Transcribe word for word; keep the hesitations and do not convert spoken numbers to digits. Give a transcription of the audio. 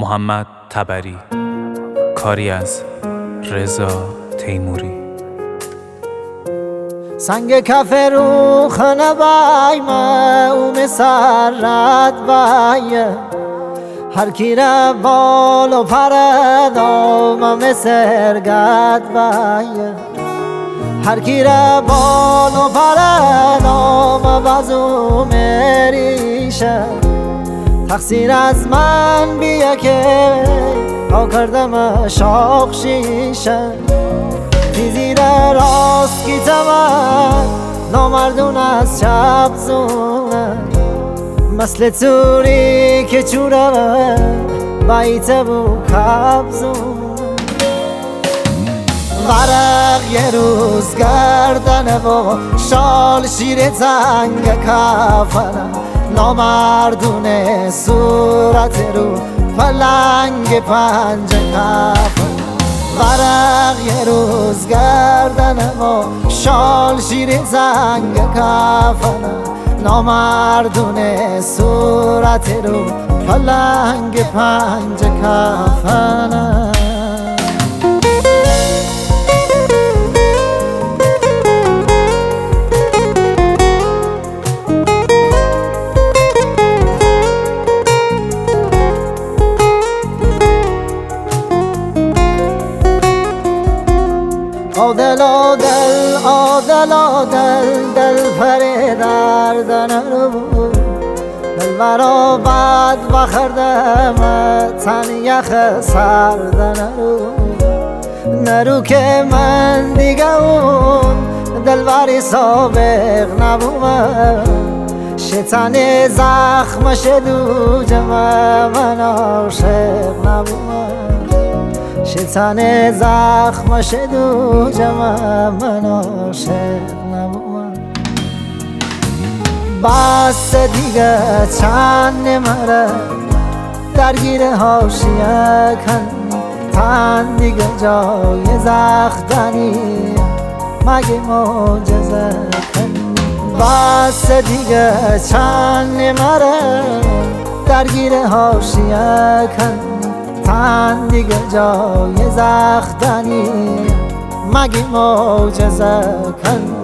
محمد طبری. کاری از رضا تیموری. سنگ کف رو خانه بای ما او مسرت بای هر کی را بال و پرد آم مسرگت بای هر کی را بال و پرد آم بازو مریشه تقصیر از من بیا که ها کردم شاق شیشه تیزی را راست کی تمن نامردون از چپ زونه مثل توری که چوره بایت بو کبزونه ورق یه روز گردنه و شال شیر تنگ کفنه نامردونه صورت رو پلنگ پنج کفنه ورق یه روز گردنه و شال شیر زنگ کفنه نامردونه صورت رو پلنگ پنج کفنه آدل آدل آدل آدل دل پره دردن رو دل برا بد بخردم تن یخ سردن رو نرو که من دیگه اون دل بری سابق نبومم شیطان زخم شدو جمع من عاشق نبومم شیطان زخم شدو جمع من عاشق نبومم بس دیگه چند نمره درگیر حاشیه کن تن دیگه جای زختنی مگه معجزه کن بس دیگه چند نمره درگیر حاشیه کن تن دیگه جای زختنی مگه معجزه کن